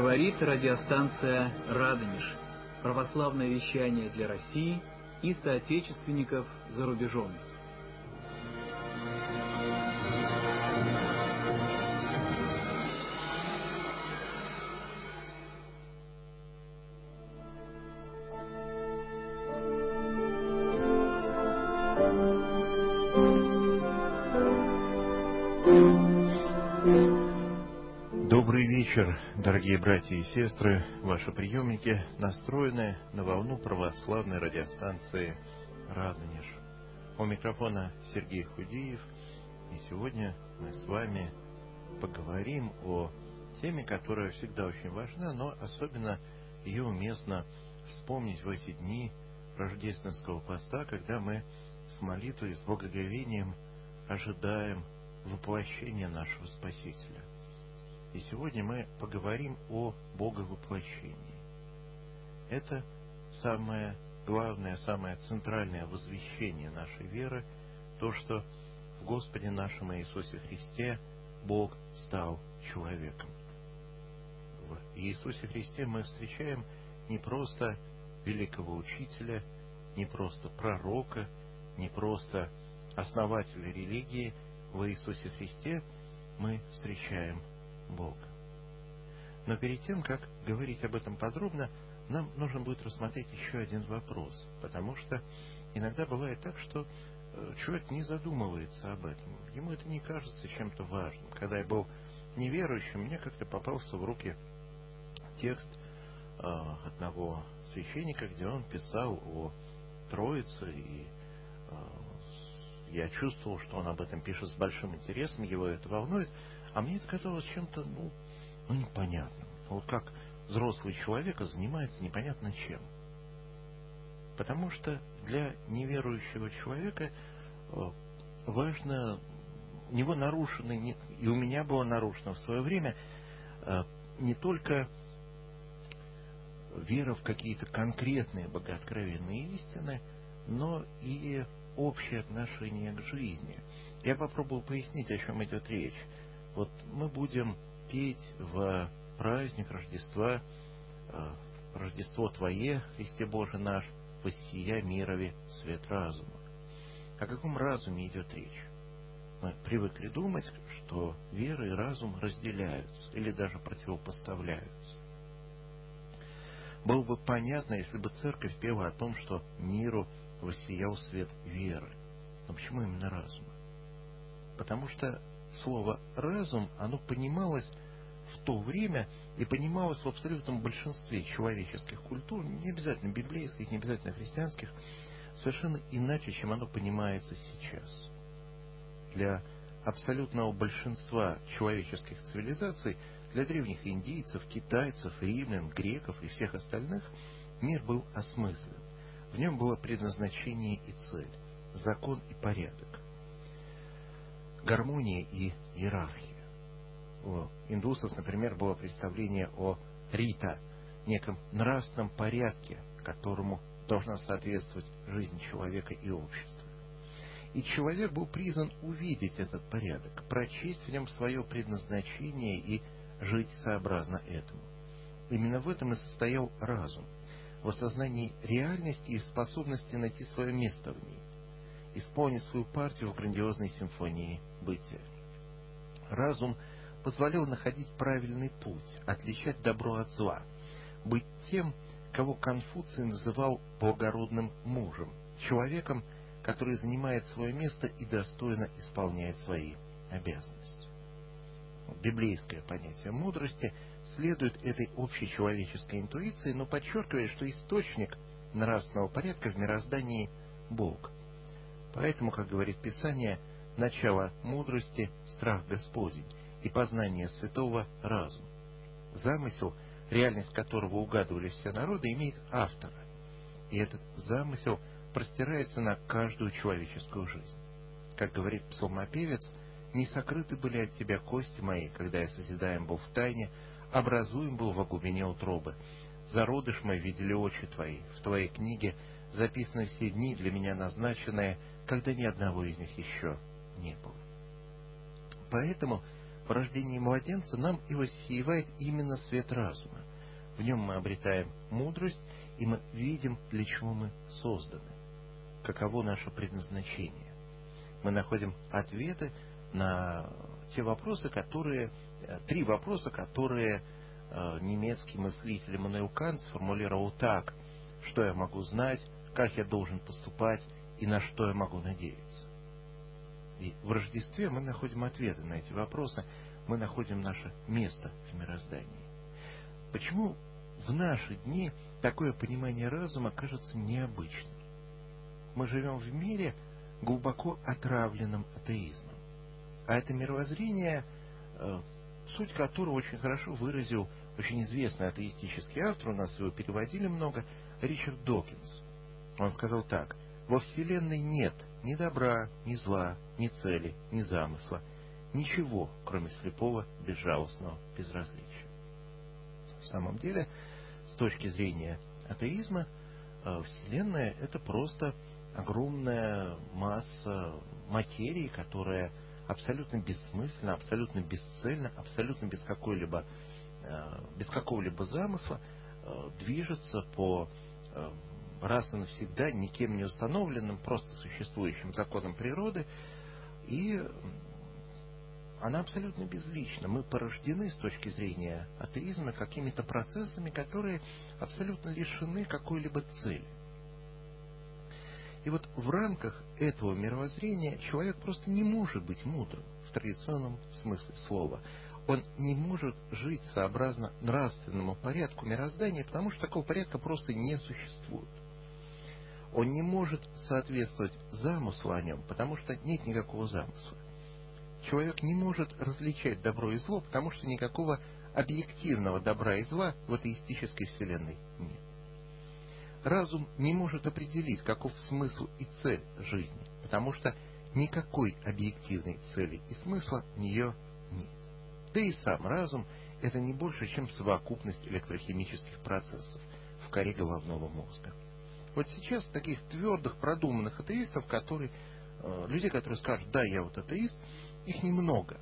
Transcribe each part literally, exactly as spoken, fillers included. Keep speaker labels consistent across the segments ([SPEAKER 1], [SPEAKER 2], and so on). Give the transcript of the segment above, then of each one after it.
[SPEAKER 1] Говорит радиостанция «Радонеж». Православное вещание для России и соотечественников за рубежом.
[SPEAKER 2] Добрый вечер, дорогие братья и сестры. Ваши приемники настроены на волну православной радиостанции «Радонеж». У микрофона Сергей Худиев. И сегодня мы с вами поговорим о теме, которая всегда очень важна, но особенно ее уместно вспомнить в эти дни рождественского поста, когда мы с молитвой, с благоговением ожидаем воплощения нашего Спасителя. И сегодня мы поговорим о Боговоплощении. Это самое главное, самое центральное возвещение нашей веры, то, что в Господе нашем Иисусе Христе Бог стал человеком. В Иисусе Христе мы встречаем не просто великого учителя, не просто пророка, не просто основателя религии. В Иисусе Христе мы встречаем Бога. Но перед тем, как говорить об этом подробно, нам нужно будет рассмотреть еще один вопрос, потому что иногда бывает так, что человек не задумывается об этом, ему это не кажется чем-то важным. Когда я был неверующим, мне как-то попался в руки текст э, одного священника, где он писал о Троице, и э, я чувствовал, что он об этом пишет с большим интересом, его это волнует. А мне это казалось чем-то, ну, ну, непонятным. Вот как взрослый человек занимается непонятно чем. Потому что для неверующего человека важно, у него нарушено, и у меня было нарушено в свое время, не только вера в какие-то конкретные богооткровенные истины, но и общее отношение к жизни. Я попробую пояснить, о чем идет речь. Вот мы будем петь в праздник Рождества, Рождество Твое, Христе Боже наш, воссия мирове свет разума. О каком разуме идет речь? Мы привыкли думать, что вера и разум разделяются или даже противопоставляются. Было бы понятно, если бы церковь пела о том, что миру воссиял свет веры. Но почему именно разума? Потому что слово «разум», оно понималось в то время и понималось в абсолютном большинстве человеческих культур, не обязательно библейских, не обязательно христианских, совершенно иначе, чем оно понимается сейчас. Для абсолютного большинства человеческих цивилизаций, для древних индийцев, китайцев, римлян, греков и всех остальных, мир был осмыслен. В нем было предназначение и цель, закон и порядок, гармония и иерархия. У индусов, например, было представление о рита, неком нравственном порядке, которому должна соответствовать жизнь человека и общества. И человек был призван увидеть этот порядок, прочесть в нем свое предназначение и жить сообразно этому. Именно в этом и состоял разум, в осознании реальности и способности найти свое место в ней, исполнить свою партию в грандиозной симфонии бытия. Разум позволял находить правильный путь, отличать добро от зла, быть тем, кого Конфуций называл благородным мужем, человеком, который занимает свое место и достойно исполняет свои обязанности. Библейское понятие мудрости следует этой общечеловеческой интуиции, но подчеркивает, что источник нравственного порядка в мироздании – Бог. Поэтому, как говорит Писание, начало мудрости – страх Господень, и познание святого – разум. Замысел, реальность которого угадывали все народы, имеет автора. И этот замысел простирается на каждую человеческую жизнь. Как говорит псалмопевец, «Не сокрыты были от тебя кости мои, когда я созидаем был в тайне, образуем был во глубине утробы. Зародыш мой видели очи твои, в твоей книге записаны все дни для меня назначенные, когда ни одного из них еще не было». Поэтому в рождении младенца нам и воссеивает именно свет разума. В нем мы обретаем мудрость, и мы видим, для чего мы созданы, каково наше предназначение. Мы находим ответы на те вопросы, которые, три вопроса, которые немецкий мыслитель Иммануил Кант сформулировал так: что я могу знать, как я должен поступать и на что я могу надеяться. И в Рождестве мы находим ответы на эти вопросы, мы находим наше место в мироздании. Почему в наши дни такое понимание разума кажется необычным? Мы живем в мире, глубоко отравленном атеизмом. А это мировоззрение, суть которого очень хорошо выразил очень известный атеистический автор, у нас его переводили много, Ричард Докинс. Он сказал так: во Вселенной нет ни добра, ни зла, ни цели, ни замысла, ничего, кроме слепого, безжалостного безразличия. В самом деле, с точки зрения атеизма, Вселенная — это просто огромная масса материи, которая абсолютно бессмысленна, абсолютно бесцельна, абсолютно без какой-либо, без какого-либо замысла движется по раз и навсегда никем не установленным, просто существующим законам природы, и она абсолютно безлична. Мы порождены с точки зрения атеизма какими-то процессами, которые абсолютно лишены какой-либо цели. И вот в рамках этого мировоззрения человек просто не может быть мудрым в традиционном смысле слова. Он не может жить сообразно нравственному порядку мироздания, потому что такого порядка просто не существует. Он не может соответствовать замыслу о нем, потому что нет никакого замысла. Человек не может различать добро и зло, потому что никакого объективного добра и зла в атеистической вселенной нет. Разум не может определить, каков смысл и цель жизни, потому что никакой объективной цели и смысла в нее нет. Да и сам разум — это не больше, чем совокупность электрохимических процессов в коре головного мозга. Вот сейчас таких твердых, продуманных атеистов, которые, людей, которые скажут: да, я вот атеист, их немного.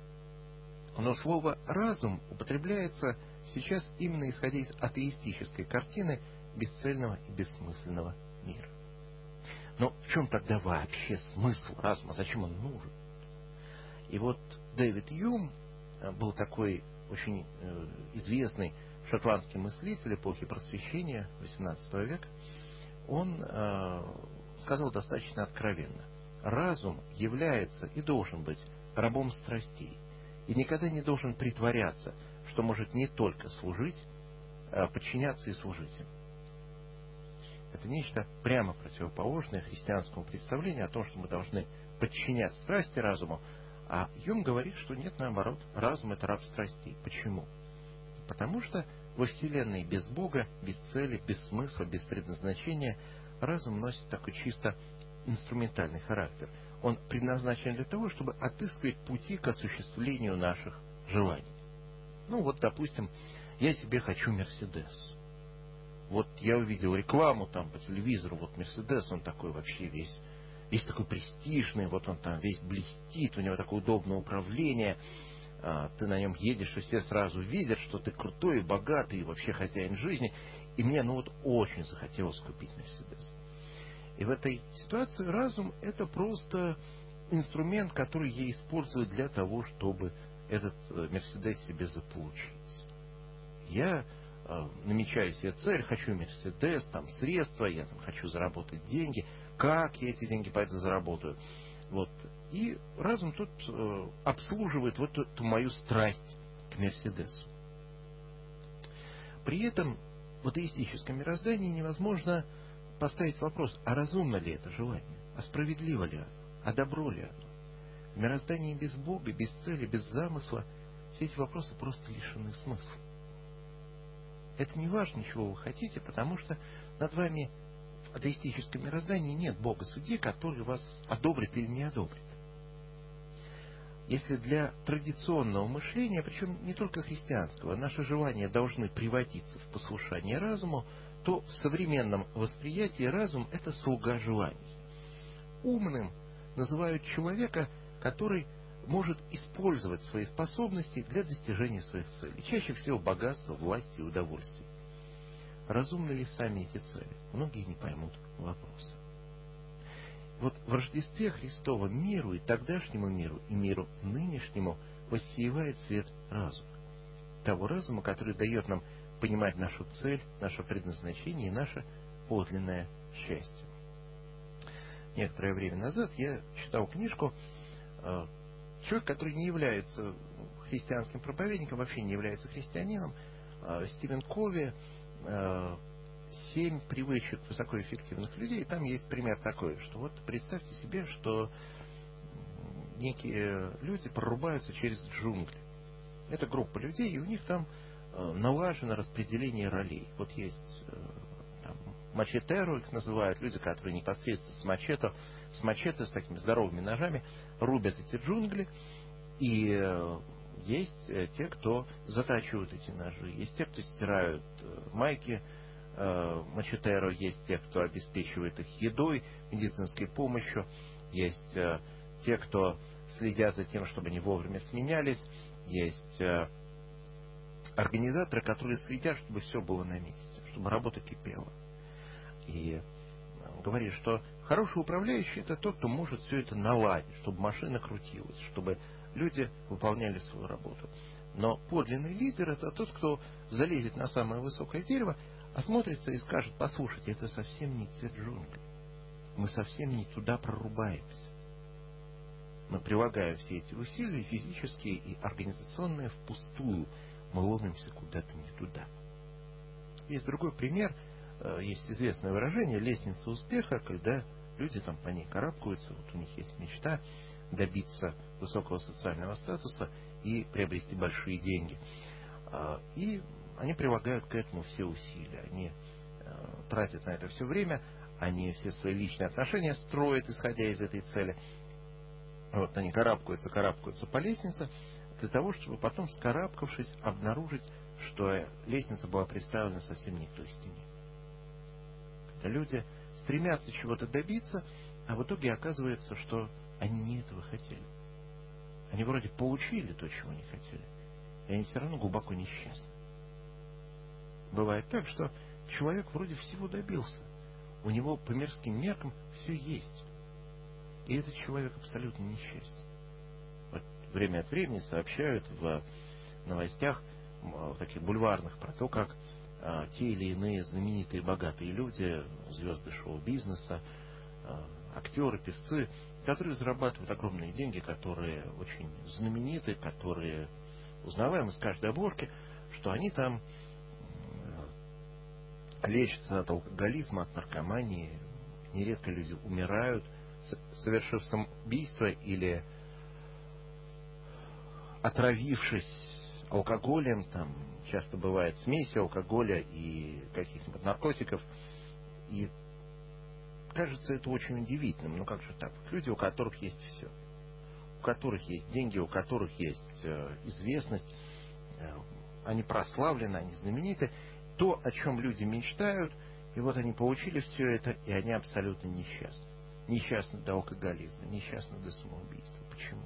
[SPEAKER 2] Но слово «разум» употребляется сейчас именно исходя из атеистической картины бесцельного и бессмысленного мира. Но в чем тогда вообще смысл разума? Зачем он нужен? И вот Дэвид Юм был такой очень известный шотландский мыслитель эпохи Просвещения восемнадцатого века. Он э, сказал достаточно откровенно: разум является и должен быть рабом страстей, и никогда не должен притворяться, что может не только служить, а подчиняться и служить им. Это нечто прямо противоположное христианскому представлению о том, что мы должны подчинять страсти разуму, а Юм говорит, что нет, наоборот, разум — это раб страстей. Почему? Потому что во Вселенной без Бога, без цели, без смысла, без предназначения разум носит такой чисто инструментальный характер. Он предназначен для того, чтобы отыскивать пути к осуществлению наших желаний. Ну вот, допустим, я себе хочу Мерседес. Вот я увидел рекламу там по телевизору, вот Мерседес, он такой вообще весь, весь такой престижный, вот он там весь блестит, у него такое удобное управление. Ты на нем едешь, и все сразу видят, что ты крутой, богатый, и вообще хозяин жизни. И мне, ну вот, очень захотелось купить Мерседес. И в этой ситуации разум — это просто инструмент, который я использую для того, чтобы этот Мерседес себе заполучить. Я э, намечаю себе цель, хочу Мерседес, там средства, я там хочу заработать деньги. Как я эти деньги пойду заработаю? Вот. И разум тут э, обслуживает вот эту мою страсть к Мерседесу. При этом в атеистическом мироздании невозможно поставить вопрос: а разумно ли это желание? А справедливо ли оно? А добро ли оно? В мироздании без Бога, без цели, без замысла все эти вопросы просто лишены смысла. Это не важно, чего вы хотите, потому что над вами в атеистическом мироздании нет Бога-судьи, который вас одобрит или не одобрит. Если для традиционного мышления, причем не только христианского, наши желания должны приводиться в послушание разуму, то в современном восприятии разум — это слуга желаний. Умным называют человека, который может использовать свои способности для достижения своих целей. Чаще всего богатство, власть и удовольствие. Разумны ли сами эти цели? Многие не поймут вопроса. Вот в Рождестве Христова миру и тогдашнему миру, и миру нынешнему воссеивает свет разума. Того разума, который дает нам понимать нашу цель, наше предназначение и наше подлинное счастье. Некоторое время назад я читал книжку. Человек, который не является христианским проповедником, вообще не является христианином, Стивен Кови, «Семь привычек высокоэффективных людей». И там есть пример такой, что вот представьте себе, что некие люди прорубаются через джунгли. Это группа людей, и у них там налажено распределение ролей. Вот есть там мачетеро, их называют, люди, которые непосредственно с мачете, с мачете, с такими здоровыми ножами рубят эти джунгли. И есть те, кто затачивают эти ножи, есть те, кто стирают майки мачетеро, есть те, кто обеспечивает их едой, медицинской помощью, есть те, кто следят за тем, чтобы они вовремя сменялись, есть организаторы, которые следят, чтобы все было на месте, чтобы работа кипела. И говорит, что хороший управляющий — это тот, кто может все это наладить, чтобы машина крутилась, чтобы люди выполняли свою работу. Но подлинный лидер — это тот, кто залезет на самое высокое дерево, осмотрится и скажет: послушайте, это совсем не те джунгли. Мы совсем не туда прорубаемся. Мы прилагаем все эти усилия, физические и организационные, впустую. Мы ломимся куда-то не туда. Есть другой пример. Есть известное выражение — лестница успеха, когда люди там по ней карабкаются, вот у них есть мечта добиться высокого социального статуса и приобрести большие деньги. И они прилагают к этому все усилия. Они тратят на это все время, они все свои личные отношения строят, исходя из этой цели. Вот они карабкаются, карабкаются по лестнице, для того, чтобы потом, вскарабкавшись, обнаружить, что лестница была представлена совсем не к той стене. Люди стремятся чего-то добиться, а в итоге оказывается, что они не этого хотели. Они вроде получили то, чего не хотели, и они все равно глубоко несчастны. Бывает так, что человек вроде всего добился. У него по мирским меркам все есть. И этот человек абсолютно несчастен. Вот время от времени сообщают в новостях, в таких бульварных, про то, как а, те или иные знаменитые богатые люди, звезды шоу-бизнеса, а, актеры, певцы, которые зарабатывают огромные деньги, которые очень знамениты, которые узнаваемы с каждой обложки, что они там лечатся от алкоголизма, от наркомании. Нередко люди умирают, совершив самоубийство или отравившись алкоголем. Там часто бывает смесь алкоголя и каких-нибудь наркотиков. И кажется это очень удивительным. Но как же так? Люди, у которых есть все. У которых есть деньги, у которых есть э, известность, э, они прославлены, они знамениты. То, о чем люди мечтают, и вот они получили все это, и они абсолютно несчастны. Несчастны до алкоголизма, несчастны до самоубийства. Почему?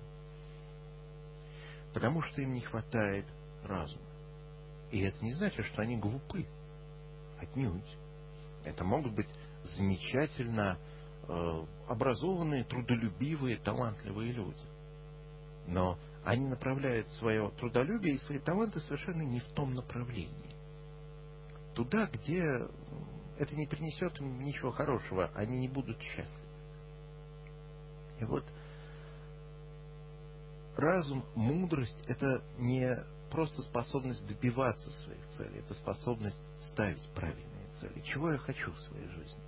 [SPEAKER 2] Потому что им не хватает разума. И это не значит, что они глупы. Отнюдь. Это могут быть замечательно э, образованные, трудолюбивые, талантливые люди. Но они направляют свое трудолюбие и свои таланты совершенно не в том направлении. Туда, где это не принесет им ничего хорошего, они не будут счастливы. И вот разум, мудрость — это не просто способность добиваться своих целей, это способность ставить правильные цели. Чего я хочу в своей жизни?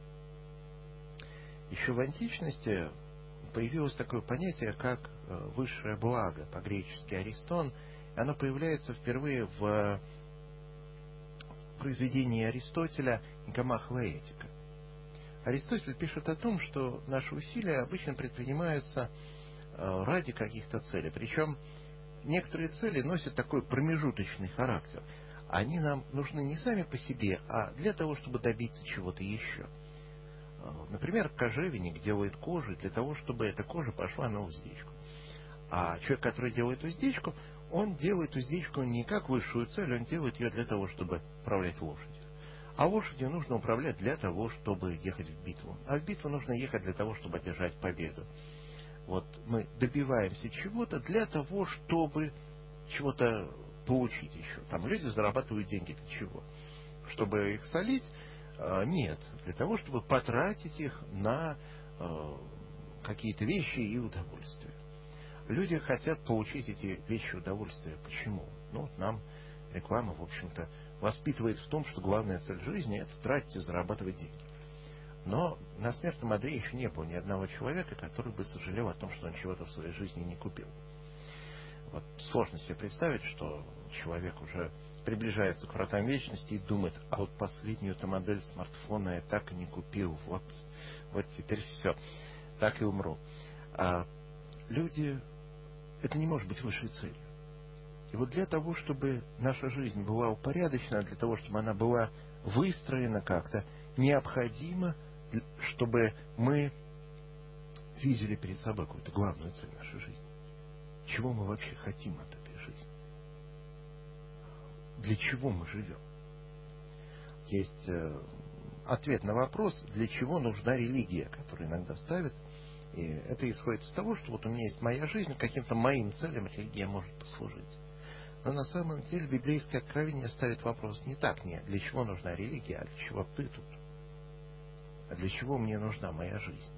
[SPEAKER 2] Еще в античности появилось такое понятие, как высшее благо, по-гречески аристон. Оно появляется впервые в произведении Аристотеля «Никомахова этика». Аристотель пишет о том, что наши усилия обычно предпринимаются ради каких-то целей. Причем некоторые цели носят такой промежуточный характер. Они нам нужны не сами по себе, а для того, чтобы добиться чего-то еще. Например, кожевенник делает кожу для того, чтобы эта кожа пошла на уздечку. А человек, который делает уздечку, он делает уздечку не как высшую цель, он делает ее для того, чтобы управлять лошадью. А лошадью нужно управлять для того, чтобы ехать в битву. А в битву нужно ехать для того, чтобы одержать победу. Вот мы добиваемся чего-то для того, чтобы чего-то получить еще. Там люди зарабатывают деньги для чего? Чтобы их солить? Нет. Для того, чтобы потратить их на какие-то вещи и удовольствия. Люди хотят получить эти вещи и удовольствия. Почему? Ну, вот нам реклама, в общем-то, воспитывает в том, что главная цель жизни — это тратить и зарабатывать деньги. Но на смертном одре еще не было ни одного человека, который бы сожалел о том, что он чего-то в своей жизни не купил. Вот сложно себе представить, что человек уже приближается к вратам вечности и думает: а вот последнюю-то модель смартфона я так и не купил, вот, вот теперь все, так и умру. А люди, это не может быть высшей целью. И вот для того, чтобы наша жизнь была упорядочена, для того, чтобы она была выстроена как-то, необходимо, чтобы мы видели перед собой какую-то главную цель нашей жизни. Чего мы вообще хотим от этой жизни? Для чего мы живем? Есть э, ответ на вопрос, для чего нужна религия, которую иногда ставят. И это исходит из того, что вот у меня есть моя жизнь, каким-то моим целям религия может послужить. Но на самом деле библейское откровение ставит вопрос не так: не для чего нужна религия, а для чего ты тут? А для чего мне нужна моя жизнь?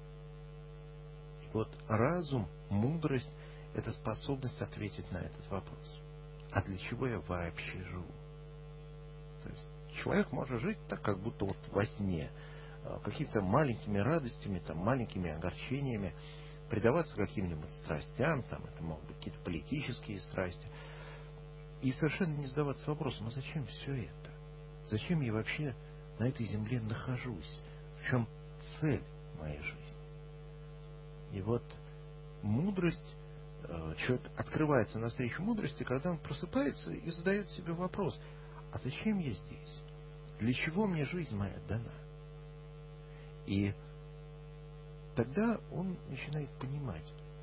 [SPEAKER 2] И вот разум, мудрость — это способность ответить на этот вопрос. А для чего я вообще живу? То есть человек может жить так, как будто вот во сне, какими-то маленькими радостями, там, маленькими огорчениями, предаваться каким-нибудь страстям, там, это могут быть какие-то политические страсти, и совершенно не задаваться вопросом: а зачем все это? Зачем я вообще на этой земле нахожусь? В чем цель моей жизни? И вот мудрость, человек открывается навстречу мудрости, когда он просыпается и задает себе вопрос: а зачем я здесь? Для чего мне жизнь моя дана? И тогда он начинает понимать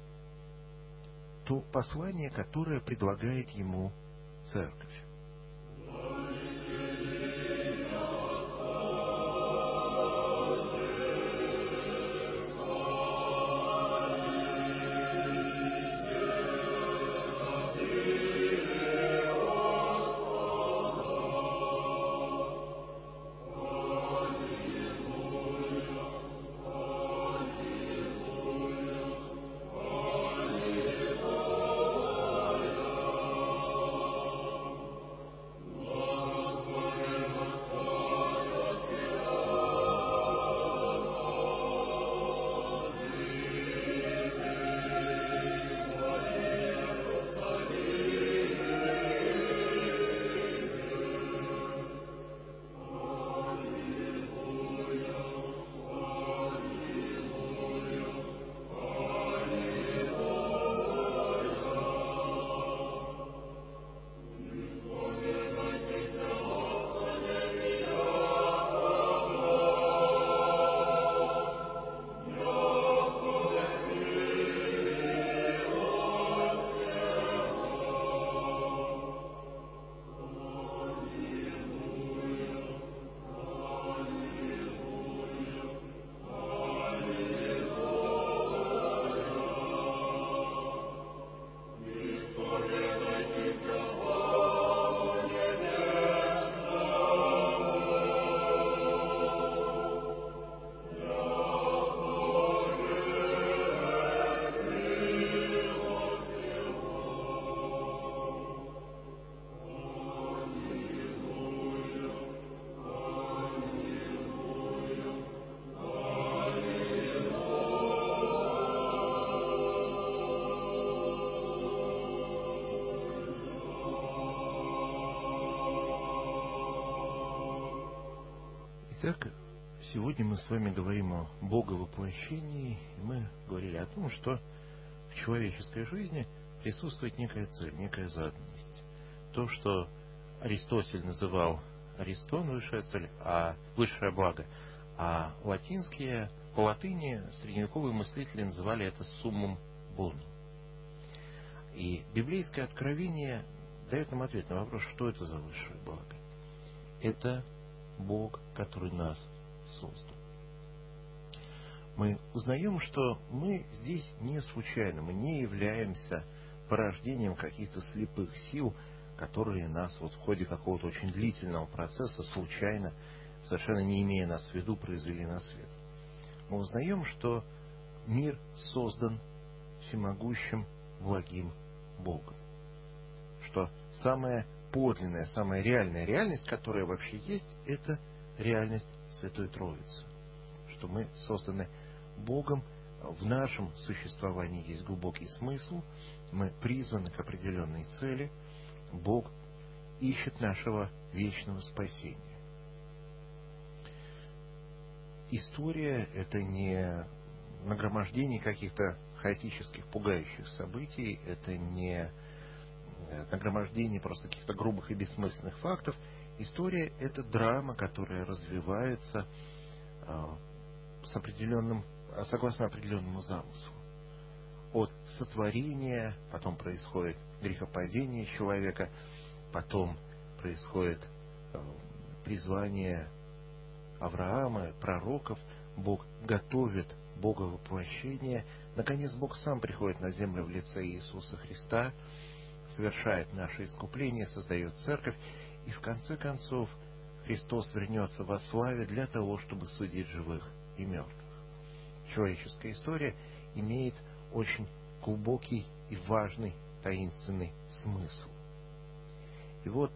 [SPEAKER 2] то послание, которое предлагает ему церковь. Итак, сегодня мы с вами говорим о Боговоплощении. Мы говорили о том, что в человеческой жизни присутствует некая цель, некая заданность. То, что Аристотель называл Аристон, высшая цель, а высшее благо, а латинские, по латыни средневековые мыслители называли это суммум бонум. И библейское откровение дает нам ответ на вопрос, что это за высшее благо. Это Бог, который нас создал. Мы узнаем, что мы здесь не случайно, мы не являемся порождением каких-то слепых сил, которые нас вот в ходе какого-то очень длительного процесса случайно, совершенно не имея нас в виду, произвели на свет. Мы узнаем, что мир создан всемогущим, благим Богом. Что самая подлинная, самая реальная реальность, которая вообще есть, это реальность Святой Троицы. Что мы созданы Богом, в нашем существовании есть глубокий смысл, мы призваны к определенной цели, Бог ищет нашего вечного спасения. История — это не нагромождение каких-то хаотических, пугающих событий, это не нагромождение просто каких-то грубых и бессмысленных фактов. История — это драма, которая развивается э, с определенным, согласно определенному замыслу. От сотворения, потом происходит грехопадение человека, потом происходит э, призвание Авраама, пророков, Бог готовит Боговоплощение. Наконец, Бог сам приходит на землю в лице Иисуса Христа, совершает наше искупление, создает церковь, и в конце концов Христос вернется во славе для того, чтобы судить живых и мертвых. Человеческая история имеет очень глубокий и важный таинственный смысл. И вот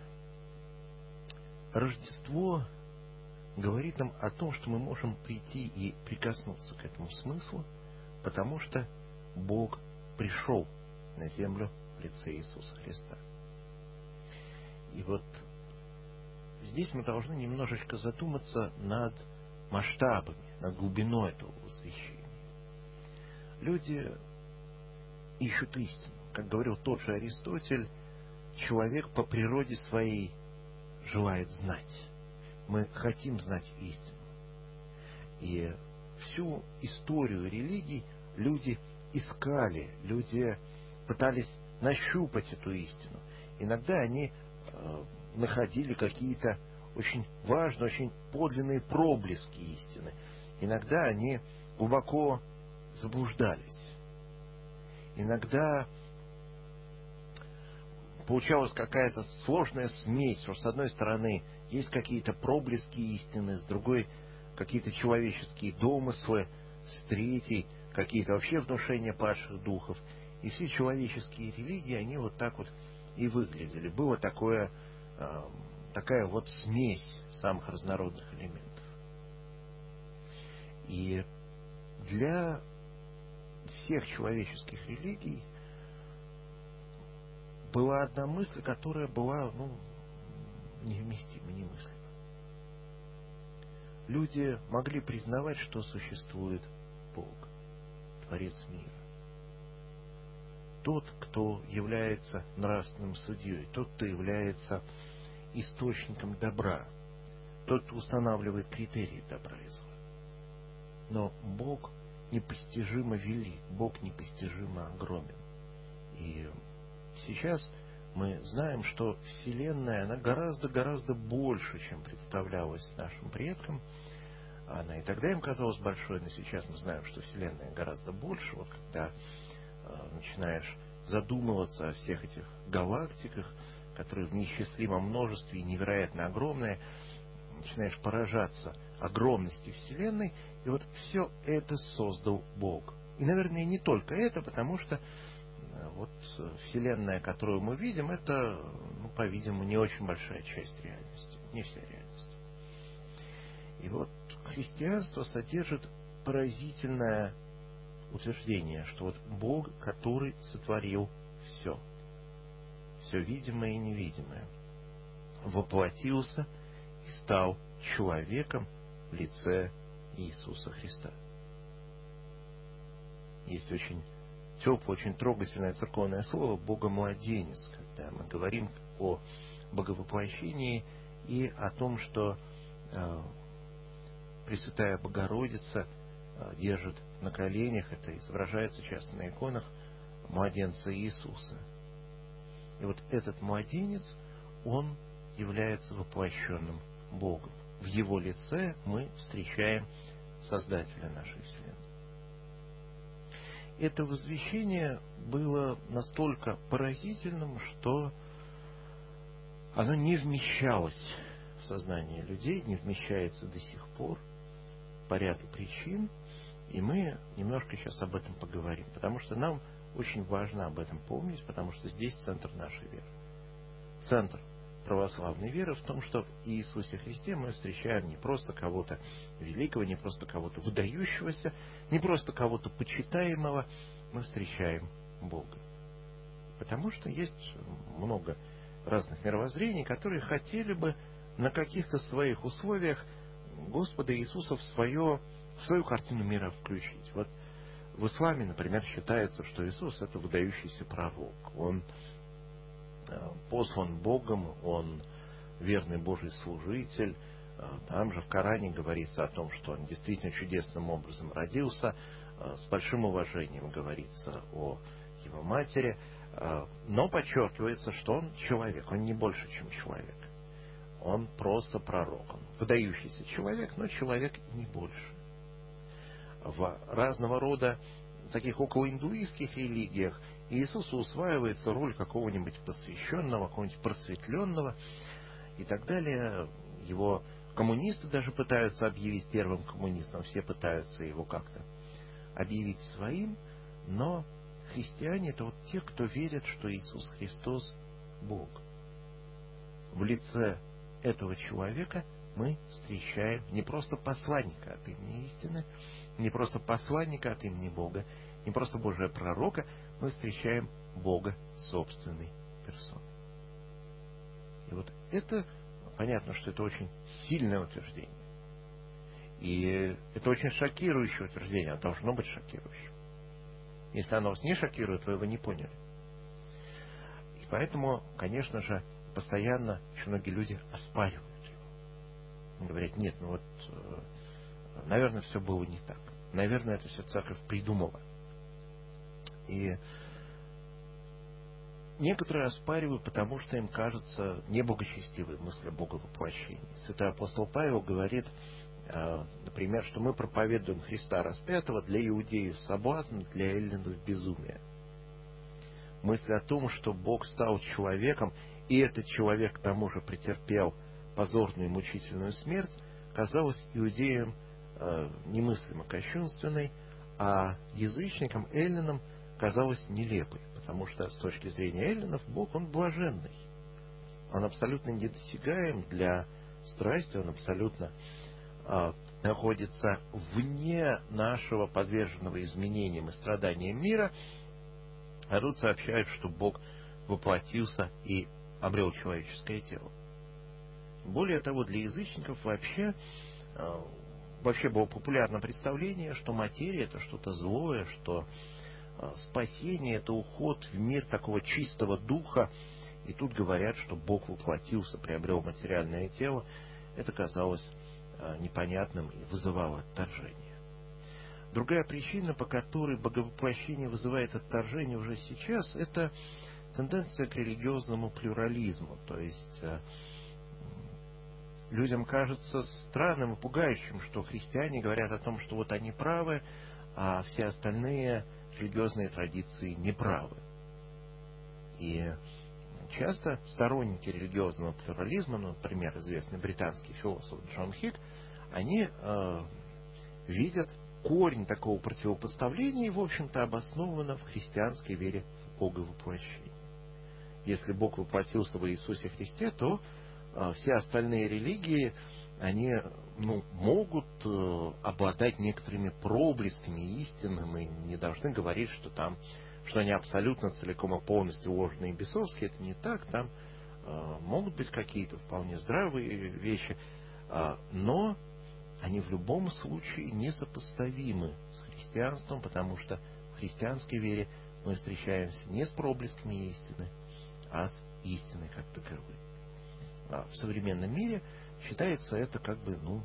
[SPEAKER 2] Рождество говорит нам о том, что мы можем прийти и прикоснуться к этому смыслу, потому что Бог пришел на землю в лице Иисуса Христа. И вот здесь мы должны немножечко задуматься над масштабами, над глубиной этого возвещения. Люди ищут истину. Как говорил тот же Аристотель, человек по природе своей желает знать. Мы хотим знать истину. И всю историю религий люди искали, люди пытались нащупать эту истину. Иногда они э, находили какие-то очень важные, очень подлинные проблески истины. Иногда они глубоко заблуждались. Иногда получалась какая-то сложная смесь, что с одной стороны есть какие-то проблески истины, с другой какие-то человеческие домыслы, с третьей какие-то вообще внушения падших духов. И все человеческие религии, они вот так вот и выглядели. Была такое, э, такая вот смесь самых разнородных элементов. И для всех человеческих религий была одна мысль, которая была, ну, невместима, немыслима. Люди могли признавать, что существует Бог, Творец мира. Тот, кто является нравственным судьей, тот, кто является источником добра, тот, кто устанавливает критерии добра и зла. Но Бог непостижимо велик, Бог непостижимо огромен. И сейчас мы знаем, что Вселенная, она гораздо-гораздо больше, чем представлялась нашим предкам. Она и тогда им казалась большой, но сейчас мы знаем, что Вселенная гораздо больше. Вот когда э, начинаешь задумываться о всех этих галактиках, которые в неисчислимом множестве и невероятно огромные, начинаешь поражаться огромности Вселенной, и вот все это создал Бог. И, наверное, не только это, потому что вот Вселенная, которую мы видим, это, ну, по-видимому, не очень большая часть реальности, не вся реальность. И вот христианство содержит поразительное утверждение, что вот Бог, который сотворил все, все видимое и невидимое, воплотился и стал человеком в лице Иисуса Христа. Есть очень теплое, очень трогательное церковное слово «богомладенец», когда мы говорим о боговоплощении и о том, что э, Пресвятая Богородица э, держит на коленях, это изображается часто на иконах, младенца Иисуса. И вот этот младенец, он является воплощенным Богом. В Его лице мы встречаем Создателя нашей Вселенной. Это возвещение было настолько поразительным, что оно не вмещалось в сознание людей, не вмещается до сих пор по ряду причин, и мы немножко сейчас об этом поговорим, потому что нам очень важно об этом помнить, потому что здесь центр нашей веры. Центр православной веры в том, что в Иисусе Христе мы встречаем не просто кого-то великого, не просто кого-то выдающегося, не просто кого-то почитаемого, мы встречаем Бога. Потому что есть много разных мировоззрений, которые хотели бы на каких-то своих условиях Господа Иисуса в, свое, в свою картину мира включить. Вот в исламе, например, считается, что Иисус — это выдающийся пророк. Он послан Богом, он верный Божий служитель. Там же в Коране говорится о том, что он действительно чудесным образом родился. С большим уважением говорится о его матери. Но подчеркивается, что он человек, он не больше, чем человек. Он просто пророк. Он выдающийся человек, но человек и не больше. В разного рода таких околоиндуистских религиях Иисусу усваивается роль какого-нибудь посвященного, какого-нибудь просветленного и так далее. Его коммунисты даже пытаются объявить первым коммунистом, все пытаются его как-то объявить своим, но христиане — это вот те, кто верят, что Иисус Христос — Бог. В лице этого человека мы встречаем не просто посланника от имени истины, не просто посланника от имени Бога, не просто Божия пророка, мы встречаем Бога собственной персоной. И вот это, понятно, что это очень сильное утверждение. И это очень шокирующее утверждение, оно должно быть шокирующим. Если оно вас не шокирует, вы его не поняли. И поэтому, конечно же, постоянно очень многие люди оспаривают его. Говорят, нет, ну вот, наверное, все было не так. Наверное, это все церковь придумала. И некоторые оспаривают, потому что им кажется неблагочестивой мысль о боговоплощении. Святой апостол Павел говорит, например, что мы проповедуем Христа распятого для иудеев соблазн, для эллинов безумие. Мысль о том, что Бог стал человеком, и этот человек к тому же претерпел позорную и мучительную смерть, казалась иудеям э, немыслимо кощунственной, а язычникам, эллинам, казалась нелепой, потому что с точки зрения эллинов Бог, он блаженный. Он абсолютно недосягаем для страсти, он абсолютно э, находится вне нашего подверженного изменениям и страданиям мира. А тут сообщают, что Бог воплотился и обрел человеческое тело. Более того, для язычников вообще, э, вообще было популярно представление, что материя — это что-то злое, что э, спасение — это уход в мир такого чистого духа. И тут говорят, что Бог воплотился, приобрел материальное тело. Это казалось э, непонятным и вызывало отторжение. Другая причина, по которой боговоплощение вызывает отторжение уже сейчас, это тенденция к религиозному плюрализму. То есть э, людям кажется странным и пугающим, что христиане говорят о том, что вот они правы, а все остальные религиозные традиции неправы. И часто сторонники религиозного плюрализма, ну, например, известный британский философ Джон Хик, они э, видят корень такого противопоставления и, в общем-то, обоснованно в христианской вере в боговоплощение. Если Бог воплотился в Иисусе Христе, то э, все остальные религии, они ну, могут э, обладать некоторыми проблесками истинным и не должны говорить, что там, что они абсолютно целиком и полностью ложные и бесовские. Это не так. Там э, могут быть какие-то вполне здравые вещи, э, но они в любом случае несопоставимы с христианством, потому что в христианской вере мы встречаемся не с проблесками истины, а с истиной как таковой. А в современном мире считается это как бы, ну,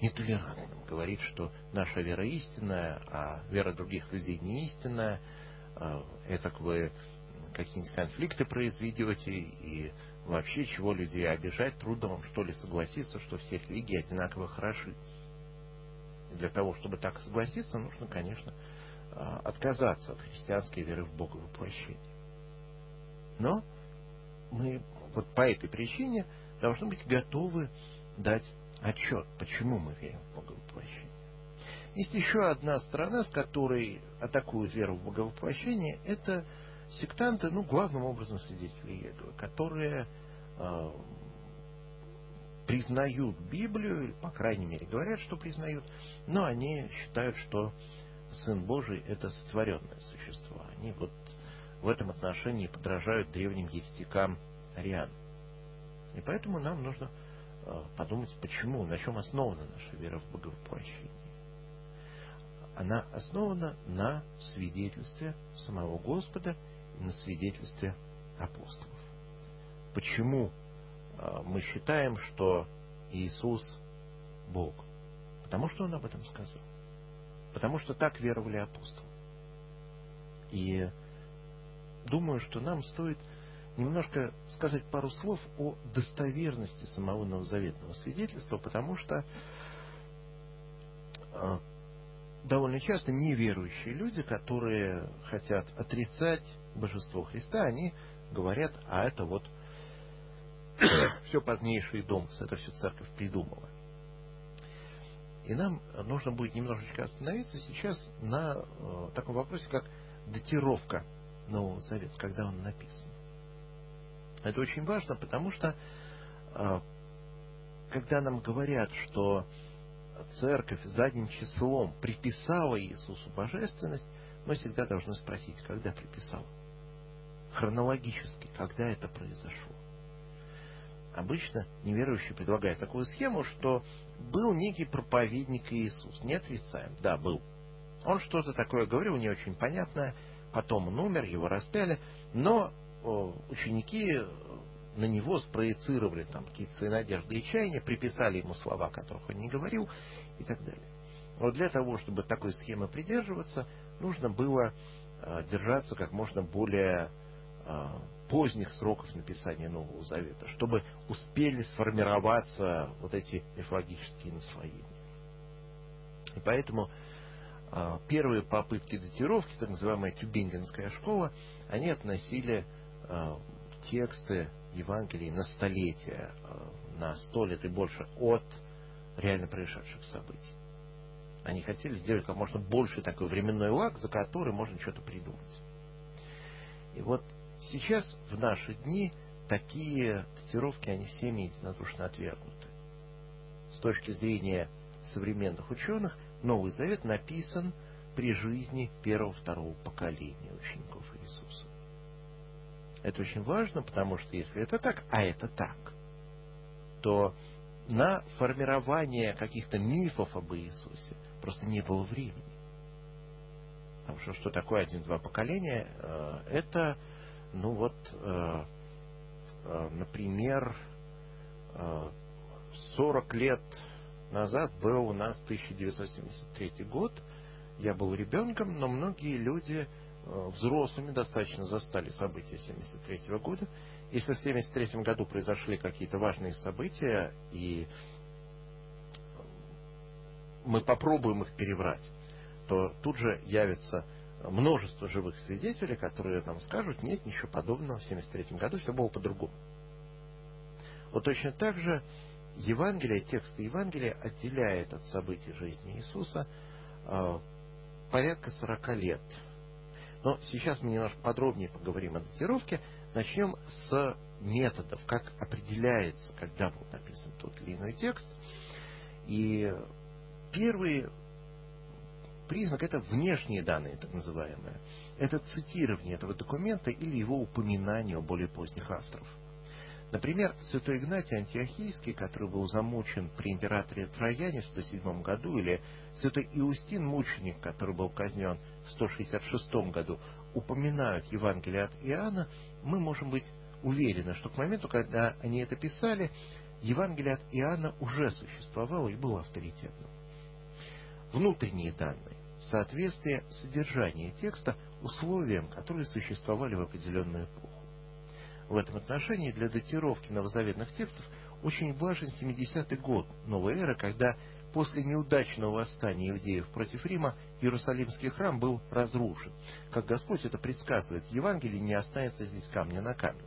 [SPEAKER 2] нетолерантным. Говорит, что наша вера истинная, а вера других людей не истинная. этак вы какие-нибудь конфликты произведете, и вообще чего людей обижать, трудно вам что ли согласиться, что все религии одинаково хороши. И для того, чтобы так согласиться, нужно, конечно, отказаться от христианской веры в Бога воплощения. Но мы вот по этой причине должны быть готовы дать отчет, почему мы верим в Бога воплощения. Есть еще одна сторона, с которой атакуют веру в Боговоплощение, это сектанты, ну, главным образом свидетели Иеговы, которые э, признают Библию, или, по крайней мере, говорят, что признают, но они считают, что Сын Божий — это сотворенное существо. Они вот в этом отношении подражают древним еретикам ариан. И поэтому нам нужно э, подумать, почему, на чем основана наша вера в Боговоплощение. Она основана на свидетельстве самого Господа и на свидетельстве апостолов. Почему мы считаем, что Иисус Бог? Потому что Он об этом сказал. Потому что так веровали апостолы. И думаю, что нам стоит немножко сказать пару слов о достоверности самого новозаветного свидетельства, потому что довольно часто неверующие люди, которые хотят отрицать божество Христа, они говорят, а это вот все позднейшие домыслы, это все церковь придумала. И нам нужно будет немножечко остановиться сейчас на э, таком вопросе, как датировка Нового Завета, когда он написан. Это очень важно, потому что э, когда нам говорят, что церковь задним числом приписала Иисусу божественность, мы всегда должны спросить, когда приписала? Хронологически, когда это произошло? Обычно неверующий предлагает такую схему, что был некий проповедник Иисус. Не отрицаем. Да, был. Он что-то такое говорил, не очень понятное. Потом он умер, его распяли. Но о, ученики на него спроецировали там какие-то свои надежды и чаяния, приписали ему слова, которых он не говорил, и так далее. Вот для того, чтобы такой схемы придерживаться, нужно было э, держаться как можно более э, поздних сроков написания Нового Завета, чтобы успели сформироваться вот эти мифологические наслоения. И поэтому э, первые попытки датировки, так называемая Тюбингенская школа, они относили э, тексты Евангелий на столетия, на сто лет и больше от реально происшедших событий. Они хотели сделать как можно больше такой временной лаг, за который можно что-то придумать. И вот сейчас, в наши дни, такие датировки, они всеми единодушно отвергнуты. С точки зрения современных ученых, Новый Завет написан при жизни первого-второго поколения учеников Иисуса. Это очень важно, потому что если это так, а это так, то на формирование каких-то мифов об Иисусе просто не было времени. Потому что что такое один-два поколения? Это, ну вот, например, сорок лет назад был у нас тысяча девятьсот семьдесят третий год. Я был ребенком, но многие люди взрослыми достаточно застали события семьдесят третьего года. Если в семьдесят третьем году произошли какие-то важные события, и мы попробуем их переврать, то тут же явится множество живых свидетелей, которые нам скажут, нет, ничего подобного, в семьдесят третьем году все было по-другому. Вот точно так же Евангелие, тексты Евангелия отделяет от событий жизни Иисуса э, порядка сорока лет. Но сейчас мы немножко подробнее поговорим о датировке. Начнем с методов, как определяется, когда был написан тот или иной текст. И первый признак — это внешние данные, так называемые. Это цитирование этого документа или его упоминание у более поздних авторов. Например, святой Игнатий Антиохийский, который был замучен при императоре Трояне в сто седьмом году, или святой Иустин, мученик, который был казнен в сто шестьдесят шестом году, упоминают Евангелие от Иоанна, мы можем быть уверены, что к моменту, когда они это писали, Евангелие от Иоанна уже существовало и было авторитетным. Внутренние данные, соответствие содержания текста условиям, которые существовали в определенную эпоху. В этом отношении для датировки новозаветных текстов очень важен семидесятый год новой эры, когда после неудачного восстания иудеев против Рима Иерусалимский храм был разрушен. Как Господь это предсказывает в Евангелии, не останется здесь камня на камне.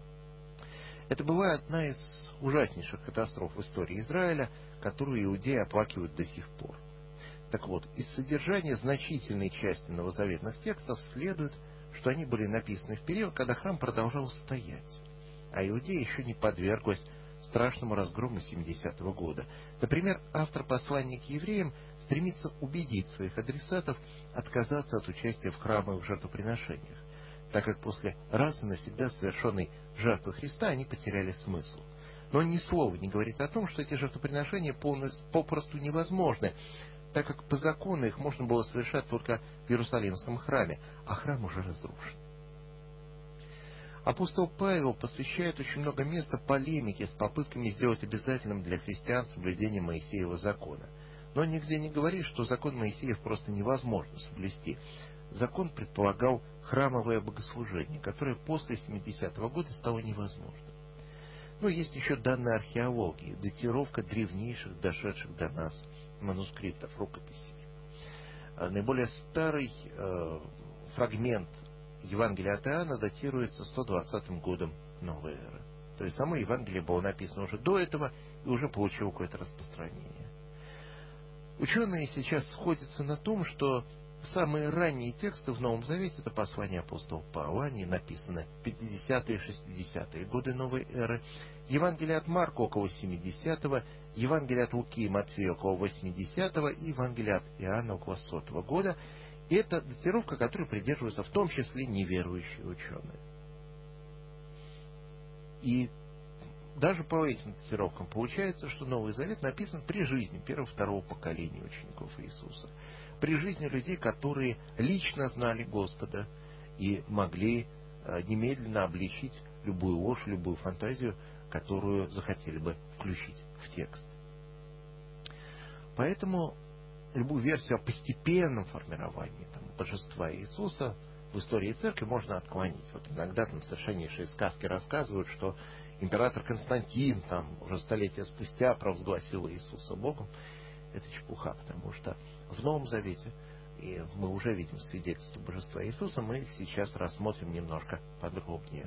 [SPEAKER 2] Это была одна из ужаснейших катастроф в истории Израиля, которую иудеи оплакивают до сих пор. Так вот, из содержания значительной части новозаветных текстов следует, что они были написаны в период, когда храм продолжал стоять, а Иудея еще не подверглась страшному разгрому семидесятого года. Например, автор послания к евреям стремится убедить своих адресатов отказаться от участия в храмовых жертвоприношениях, так как после раз и навсегда совершенной жертвы Христа они потеряли смысл. Но он ни слова не говорит о том, что эти жертвоприношения попросту невозможны, так как по закону их можно было совершать только в Иерусалимском храме, а храм уже разрушен. Апостол Павел посвящает очень много места полемике с попытками сделать обязательным для христиан соблюдение Моисеева закона. Но он нигде не говорит, что закон Моисеев просто невозможно соблюсти. Закон предполагал храмовое богослужение, которое после семидесятого года стало невозможным. Но есть еще данные археологии, датировка древнейших, дошедших до нас манускриптов, рукописей. Наиболее старый э, фрагмент Евангелия от Иоанна датируется сто двадцатым годом новой эры. То есть само Евангелие было написано уже до этого и уже получило какое-то распространение. Ученые сейчас сходятся на том, что самые ранние тексты в Новом Завете — это послания апостола Павла, они написаны в пятидесятые и шестидесятые годы новой эры, Евангелие от Марка около семидесятого, Евангелие от Луки и Матфея около восьмидесятого и Евангелие от Иоанна около сотого года. И это датировка, которой придерживаются в том числе неверующие ученые. И даже по этим датировкам получается, что Новый Завет написан при жизни первого-второго поколения учеников Иисуса, при жизни людей, которые лично знали Господа и могли немедленно обличить любую ложь, любую фантазию, которую захотели бы включить в текст. Поэтому любую версию о постепенном формировании там, божества Иисуса в истории церкви можно отклонить. Вот иногда там совершеннейшие сказки рассказывают, что император Константин там уже столетия спустя провозгласил Иисуса Богом. Это чепуха, потому что в Новом Завете, и мы уже видим свидетельство божества Иисуса, мы их сейчас рассмотрим немножко подробнее.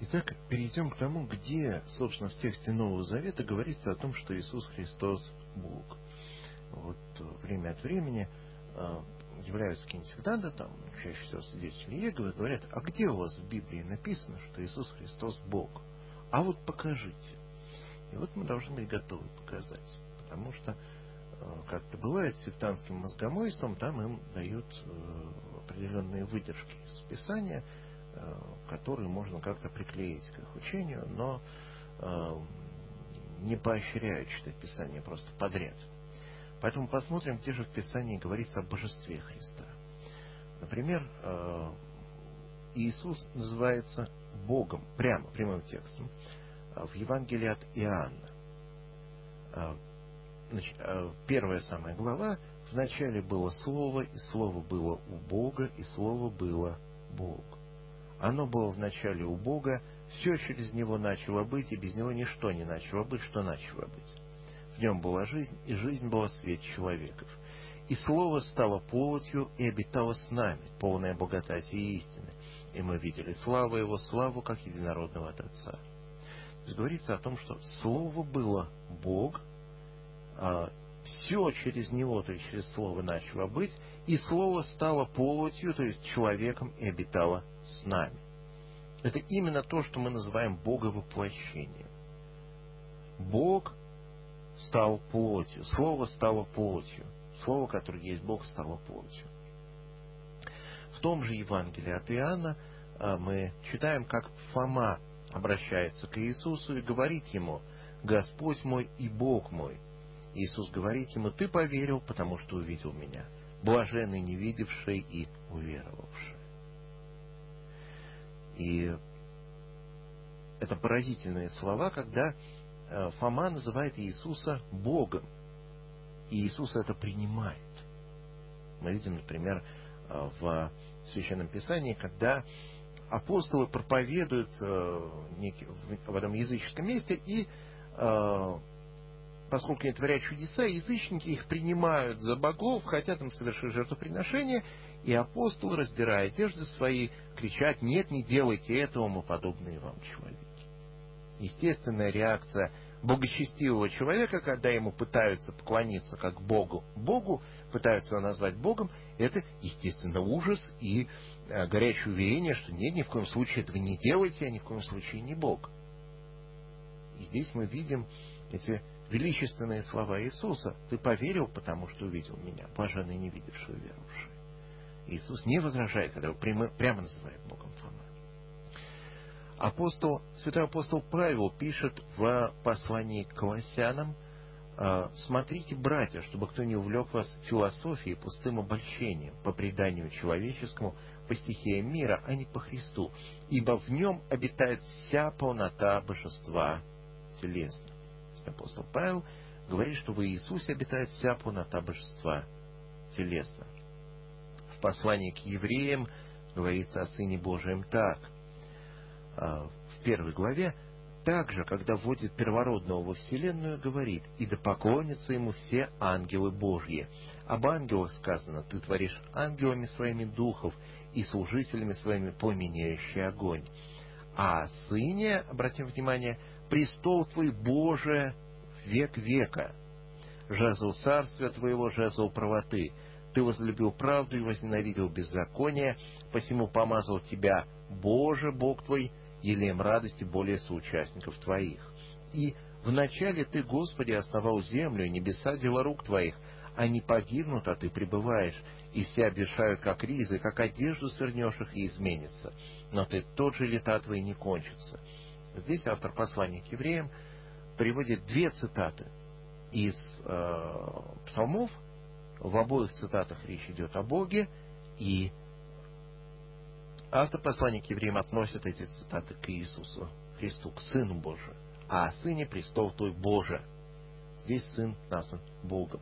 [SPEAKER 2] Итак, перейдем к тому, где, собственно, в тексте Нового Завета говорится о том, что Иисус Христос Бог. Вот время от времени э, являются какие-нибудь сектанты, там, чаще всего свидетели Иеговы, говорят: а где у вас в Библии написано, что Иисус Христос Бог? А вот покажите. И вот мы должны быть готовы показать. Потому что, э, как это бывает с сектантским мозгомойством, там им дают э, определенные выдержки из Писания, которые можно как-то приклеить к их учению, но э, не поощряют читать Писание просто подряд. Поэтому посмотрим, где же в Писании говорится о божестве Христа. Например, э, Иисус называется Богом, прямо, прямым текстом, в Евангелии от Иоанна. Э, значит, э, первая самая глава: «В начале было Слово, и Слово было у Бога, и Слово было Бог. Оно было в начале у Бога, все через Него начало быть, и без Него ничто не начало быть, что начало быть. В Нем была жизнь, и жизнь была свет человеков. И Слово стало плотью и обитало с нами, полное благодати и истины. И мы видели славу Его, славу как единородного от Отца». То есть говорится о том, что Слово было Бог, а все через Него, то есть через Слово начало быть, и Слово стало плотью, то есть человеком, и обитало с нами. Это именно то, что мы называем Боговоплощением. Бог стал плотью, Слово стало плотью. Слово, которое есть Бог, стало плотью. В том же Евангелии от Иоанна мы читаем, как Фома обращается к Иисусу и говорит Ему: «Господь мой и Бог мой». Иисус говорит ему: «Ты поверил, потому что увидел Меня. Блаженны не видевшие и уверовавшие». И это поразительные слова, когда Фома называет Иисуса Богом. И Иисус это принимает. Мы видим, например, в Священном Писании, когда апостолы проповедуют в этом языческом месте, и поскольку они творят чудеса, язычники их принимают за богов, хотят им совершить жертвоприношение, и апостолы, раздирая одежды свои, кричат: «Нет, не делайте этого, мы подобные вам человеки». Естественная реакция благочестивого человека, когда ему пытаются поклониться как Богу, Богу, пытаются его назвать Богом, это, естественно, ужас и э, горячее уверение, что нет, ни в коем случае этого не делайте, а ни в коем случае не Бог. И здесь мы видим эти величественные слова Иисуса: «Ты поверил, потому что увидел Меня, блаженны не видевшие, веровавшие». Иисус не возражает, когда его прямо, прямо называет Богом Фома. Апостол, святой апостол Павел пишет в послании к Колоссянам: «Смотрите, братья, чтобы кто не увлек вас философией, пустым обольщением, по преданию человеческому, по стихиям мира, а не по Христу, ибо в нем обитает вся полнота божества телесно». Апостол Павел говорит, что в Иисусе обитает вся полнота божества телесно. В послании к евреям говорится о Сыне Божием так. В первой главе: «Также, когда вводит первородного во вселенную, говорит: и да поклонятся ему все ангелы Божьи. Об ангелах сказано: ты творишь ангелами своими духов, и служителями своими пламенеющий огонь. А о Сыне, обратим внимание, престол твой, Боже, век века. Жезл царствия твоего, жезл правоты. Ты возлюбил правду и возненавидел беззаконие, посему помазал тебя, Боже, Бог твой, елеем радости более соучастников твоих. И вначале ты, Господи, основал землю, и небеса дела рук твоих. Они погибнут, а ты пребываешь, и все обветшают, как ризы, как одежду свернешь их, и изменится. Но ты тот же, лета твои не кончатся». Здесь автор послания к евреям приводит две цитаты из э, псалмов. В обоих цитатах речь идет о Боге, и автор послания к евреям относит эти цитаты к Иисусу Христу, к Сыну Божию. «А о Сыне престол твой, Боже». Здесь Сын назван Богом.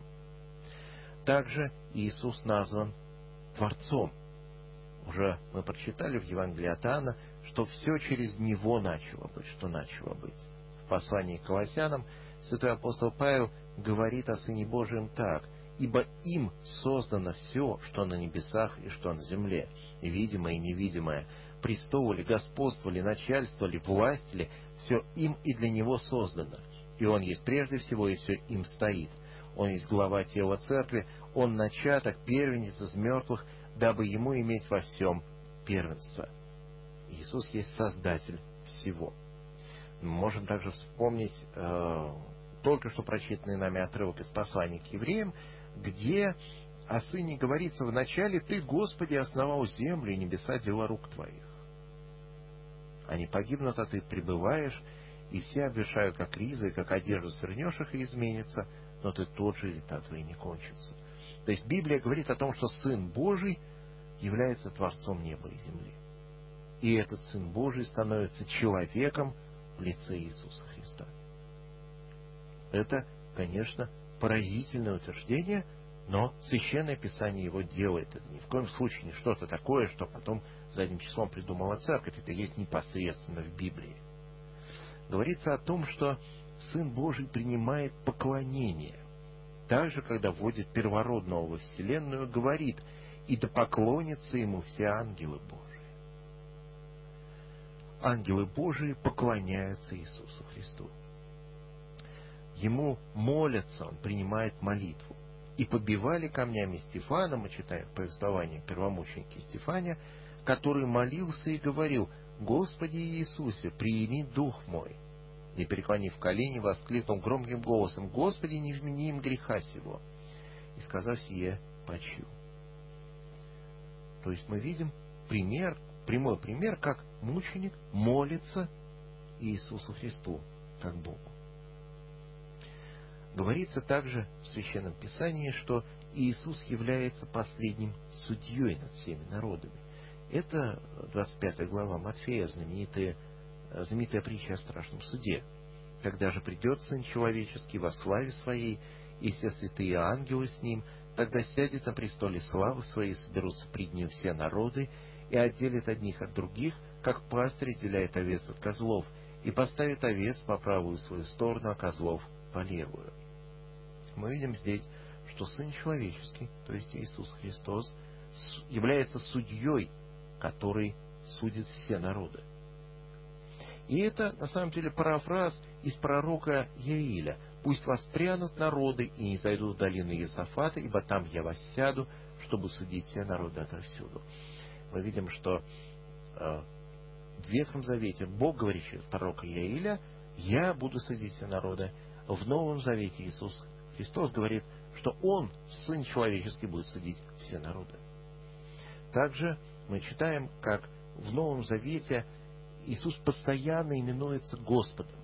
[SPEAKER 2] Также Иисус назван Творцом. Уже мы прочитали в Евангелии от Иоанна, что все через Него начало быть, что начало быть. В послании к Колоссянам святой апостол Павел говорит о Сыне Божьем так: ибо им создано все, что на небесах и что на земле, и видимое и невидимое, престолы ли, господство ли, начальство ли, власть ли, все им и для него создано. И он есть прежде всего, и все им стоит. Он есть глава тела церкви, он начаток, первенец из мертвых, дабы ему иметь во всем первенство. Иисус есть Создатель всего. Мы можем также вспомнить э, только что прочитанный нами отрывок из послания к евреям, где о Сыне говорится: «Вначале Ты, Господи, основал землю и небеса дела рук Твоих. Они погибнут, а Ты пребываешь, и все обветшают, как ризы, и как одежду свернешь их, и изменится, но Ты тот же, и лета Твои не кончатся». То есть Библия говорит о том, что Сын Божий является Творцом неба и земли. И этот Сын Божий становится человеком в лице Иисуса Христа. Это, конечно, поразительное утверждение, но Священное Писание его делает. Это ни в коем случае не что-то такое, что потом задним числом придумала Церковь. Это есть непосредственно в Библии. Говорится о том, что Сын Божий принимает поклонение. Также, когда вводит первородного во вселенную, говорит: «И да поклонятся Ему все ангелы Божии». Ангелы Божии поклоняются Иисусу Христу. Ему молятся, Он принимает молитву. «И побивали камнями Стефана», мы читаем повествование первомученика Стефания, который молился и говорил: «Господи Иисусе, приими дух мой». И, преклонив колени, воскликнул громким голосом: «Господи, не вмени им греха сего». И, сказав сие, почил. То есть мы видим пример, прямой пример, как мученик молится Иисусу Христу, как Богу. Говорится также в Священном Писании, что Иисус является последним судьей над всеми народами. Это двадцать пятая глава Матфея, знаменитая, знаменитая притча о страшном суде. «Когда же придет Сын Человеческий во славе Своей, и все святые ангелы с Ним, тогда сядет на престоле славы Своей, соберутся пред Ним все народы, и отделит одних от других, как пастырь отделяет овец от козлов, и поставит овец по правую свою сторону, а козлов по левую». Мы видим здесь, что Сын Человеческий, то есть Иисус Христос, является судьей, который судит все народы. И это, на самом деле, парафраз из пророка Иаиля: «Пусть воспрянут народы и не зайдут в долину Иосафата, ибо там я воссяду, чтобы судить все народы отовсюду». Мы видим, что э, в Ветхом Завете Бог говорит через пророка Иаиля: «Я буду судить все народы». В Новом Завете Иисус Христос говорит, что Он, Сын Человеческий, будет судить все народы. Также мы читаем, как в Новом Завете Иисус постоянно именуется Господом.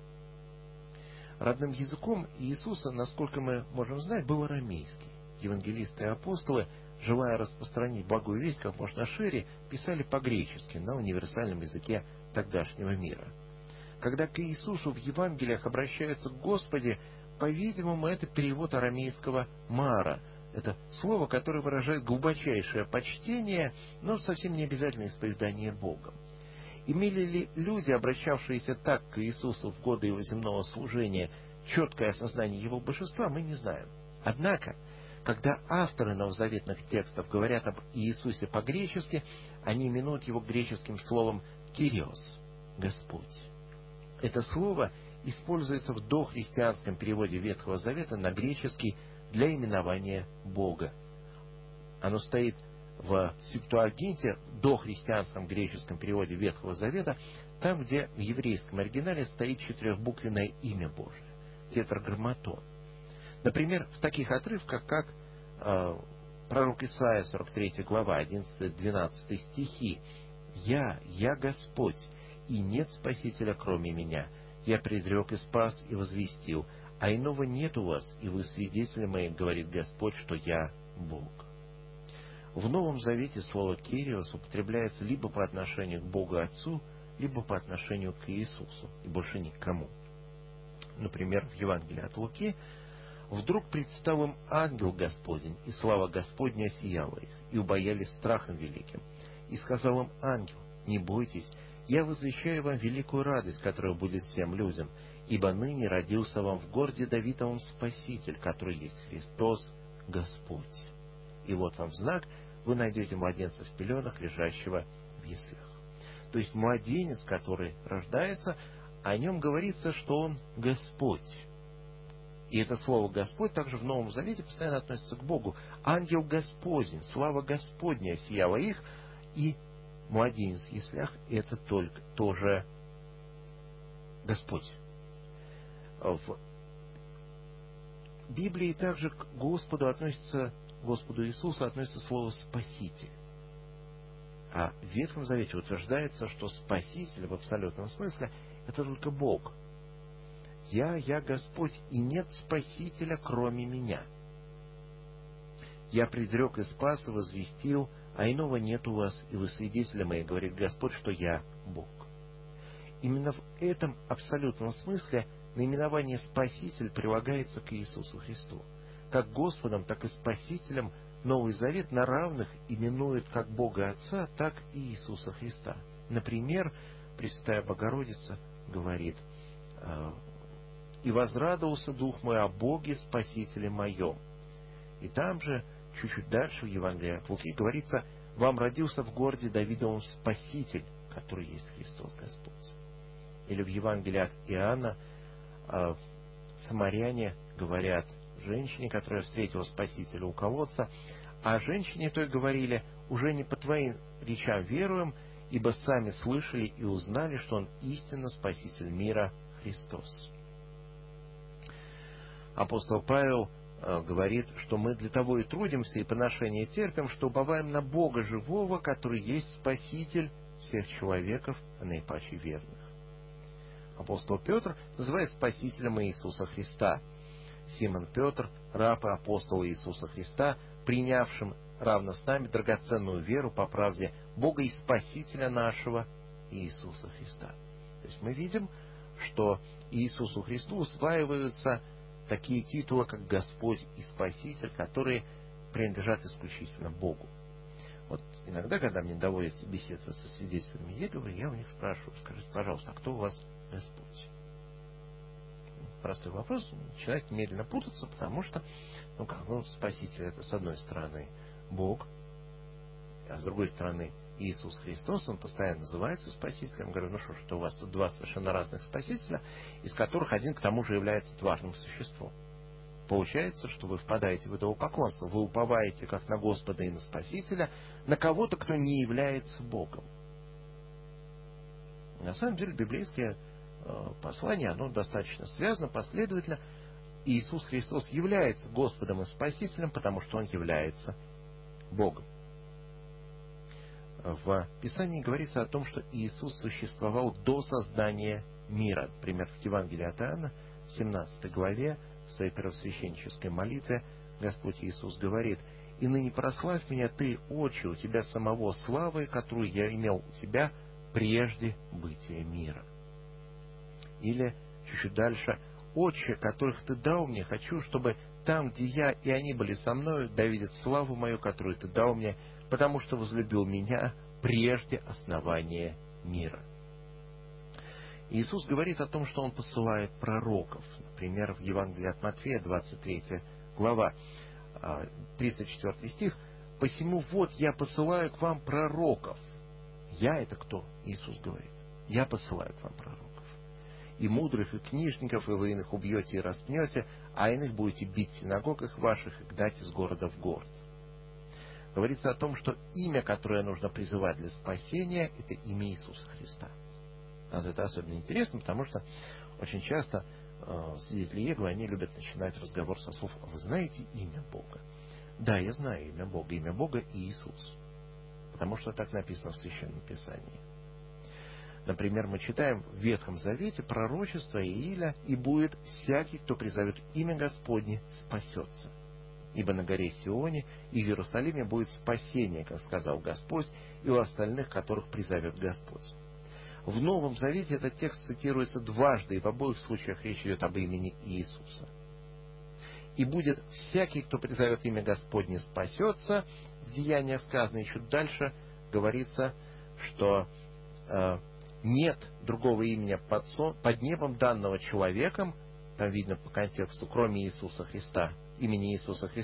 [SPEAKER 2] Родным языком Иисуса, насколько мы можем знать, был арамейский. Евангелисты и апостолы, желая распространить благую весть как можно шире, писали по-гречески, на универсальном языке тогдашнего мира. Когда к Иисусу в Евангелиях обращаются «Господи», по-видимому, это перевод арамейского «мара». Это слово, которое выражает глубочайшее почтение, но совсем не обязательно исповедание Богом. Имели ли люди, обращавшиеся так к Иисусу в годы Его земного служения, четкое осознание Его божества, мы не знаем. Однако, когда авторы новозаветных текстов говорят об Иисусе по-гречески, они именуют Его греческим словом «кириос» — «Господь». Это слово используется в дохристианском переводе Ветхого Завета на греческий для именования Бога. Оно стоит в Септуагинте, дохристианском греческом переводе Ветхого Завета, там, где в еврейском оригинале стоит четырехбуквенное имя Божие — тетраграмматон. Например, в таких отрывках, как э, пророк Исаия, сорок третья глава, одиннадцатый-двенадцатый стихи: «Я, я Господь, и нет Спасителя, кроме Меня. Я предрек и спас, и возвестил, а иного нет у вас, и вы свидетели мои, говорит Господь, что я Бог». В Новом Завете слово «кириос» употребляется либо по отношению к Богу Отцу, либо по отношению к Иисусу, и больше ни к кому. Например, в Евангелии от Луки: «Вдруг предстал им ангел Господень, и слава Господня осияла их, и убоялись страхом великим. И сказал им ангел: не бойтесь, я возвещаю вам великую радость, которая будет всем людям, ибо ныне родился вам в городе Давидовом Спаситель, который есть Христос, Господь. И вот вам знак, вы найдете младенца в пеленах, лежащего в яслях. То есть младенец, который рождается, о нем говорится, что он Господь. И это слово «Господь» также в Новом Завете постоянно относится к Богу. Ангел Господень, слава Господня сияла их, и младенец в яслях — это только тоже Господь. В Библии также к Господу относится, к Господу Иисусу относится слово «Спаситель». А в Ветхом Завете утверждается, что Спаситель в абсолютном смысле — это только Бог. «Я, я Господь, и нет Спасителя, кроме Меня. Я предрек и спас, и возвестил, а иного нет у вас, и вы свидетели мои, говорит Господь, что я Бог». Именно в этом абсолютном смысле наименование «Спаситель» прилагается к Иисусу Христу. Как Господом, так и Спасителем Новый Завет на равных именует как Бога Отца, так и Иисуса Христа. Например, Пресвятая Богородица говорит: «И возрадовался Дух мой о Боге Спасителе моем». И там же, чуть-чуть дальше, в Евангелии от Луки, говорится: «Вам родился в городе Давидовом Спаситель, который есть Христос Господь». Или в Евангелии от Иоанна э, самаряне говорят женщине, которая встретила Спасителя у колодца, а женщине той говорили: «Уже не по твоим речам веруем, ибо сами слышали и узнали, что Он истинно Спаситель мира Христос». Апостол Павел э, говорит, что мы для того и трудимся, и поношение терпим, что уповаем на Бога живого, который есть Спаситель всех человеков, а наипаче верных. Апостол Петр называет Спасителем Иисуса Христа. Симон Петр, раб и апостол Иисуса Христа, принявшим равно с нами драгоценную веру по правде Бога и Спасителя нашего Иисуса Христа. То есть мы видим, что Иисусу Христу усваиваются такие титулы, как Господь и Спаситель, которые принадлежат исключительно Богу. Вот иногда, когда мне доводится беседовать со свидетелями Иеговы, я у них спрашиваю: скажите, пожалуйста, а кто у вас Господь? Простой вопрос, начинает медленно путаться, потому что, ну как, ну, Спаситель — это с одной стороны Бог, а с другой стороны Иисус Христос, Он постоянно называется Спасителем. Я говорю: ну что ж, это у вас тут два совершенно разных Спасителя, из которых один к тому же является тварным существом. Получается, что вы впадаете в идолопоклонство, вы уповаете как на Господа и на Спасителя, на кого-то, кто не является Богом. На самом деле, библейское послание, оно достаточно связано, последовательно. Иисус Христос является Господом и Спасителем, потому что Он является Богом. В Писании говорится о том, что Иисус существовал до создания мира. Например, в Евангелии от Иоанна, в семнадцатой главе, в своей первосвященнической молитве, Господь Иисус говорит: «И ныне прославь меня Ты, Отче, у Тебя самого славы, которую я имел у Тебя прежде бытия мира». Или чуть-чуть дальше: «Отче, которых Ты дал мне, хочу, чтобы там, где я и они были со мною, да видят славу мою, которую Ты дал мне, потому что возлюбил меня прежде основания мира». Иисус говорит о том, что Он посылает пророков. Например, в Евангелии от Матфея, двадцать третья глава, тридцать четвёртый стих: «Посему вот я посылаю к вам пророков». Я — это кто? Иисус говорит: «Я посылаю к вам пророков. И мудрых, и книжников, и вы иных убьете и распнете, а иных будете бить в синагогах ваших и гнать из города в город». Говорится о том, что имя, которое нужно призывать для спасения, это имя Иисуса Христа. Вот это особенно интересно, потому что очень часто э, свидетели Иеговы, они любят начинать разговор со слов: «Вы знаете имя Бога?» Да, я знаю имя Бога. Имя Бога — Иисус. Потому что так написано в Священном Писании. Например, мы читаем в Ветхом Завете пророчество Ииля: «И будет всякий, кто призовет имя Господне, спасется. Ибо на горе Сионе и в Иерусалиме будет спасение, как сказал Господь, и у остальных, которых призовет Господь». В Новом Завете этот текст цитируется дважды, и в обоих случаях речь идет об имени Иисуса. «И будет всякий, кто призовет имя Господне, спасется». В Деяниях сказано, и чуть дальше говорится, что э, нет другого имени под, сон, под небом, данного человеком, там видно по контексту, кроме Иисуса Христа, имени Иисуса Христа,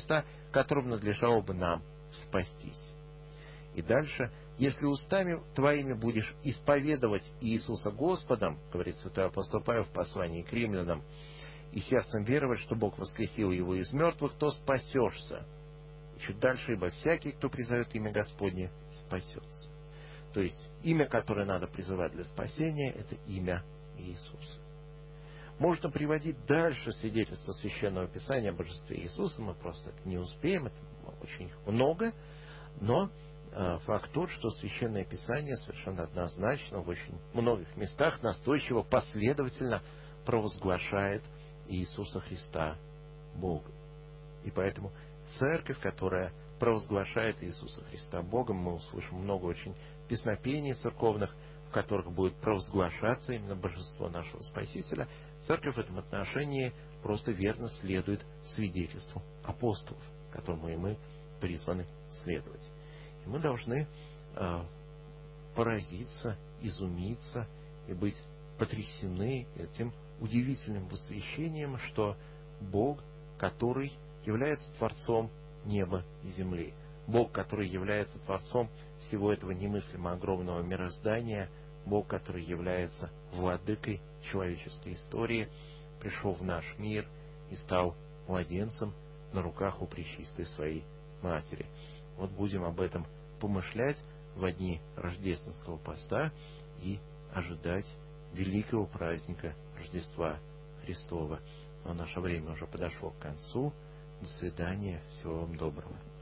[SPEAKER 2] которым надлежало бы нам спастись. И дальше: если устами твоими будешь исповедовать Иисуса Господом, говорит святой апостол Павел в послании к римлянам, и сердцем веровать, что Бог воскресил его из мертвых, то спасешься. И чуть дальше: ибо всякий, кто призовет имя Господне, спасется. То есть имя, которое надо призывать для спасения, это имя Иисуса. Можно приводить дальше свидетельства Священного Писания о божестве Иисуса, мы просто не успеем, это очень много, но э, факт тот, что Священное Писание совершенно однозначно в очень многих местах настойчиво, последовательно провозглашает Иисуса Христа Богом. И поэтому церковь, которая провозглашает Иисуса Христа Богом, мы услышим много очень песнопений церковных, в которых будет провозглашаться именно божество нашего Спасителя. Церковь в этом отношении просто верно следует свидетельству апостолов, которому и мы призваны следовать. И мы должны э, поразиться, изумиться и быть потрясены этим удивительным восхищением, что Бог, который является Творцом неба и земли, Бог, который является Творцом всего этого немыслимо огромного мироздания, Бог, который является владыкой человеческой истории, пришел в наш мир и стал младенцем на руках у пречистой своей матери. Вот будем об этом помышлять в дни рождественского поста и ожидать великого праздника Рождества Христова. Но наше время уже подошло к концу. До свидания. Всего вам доброго.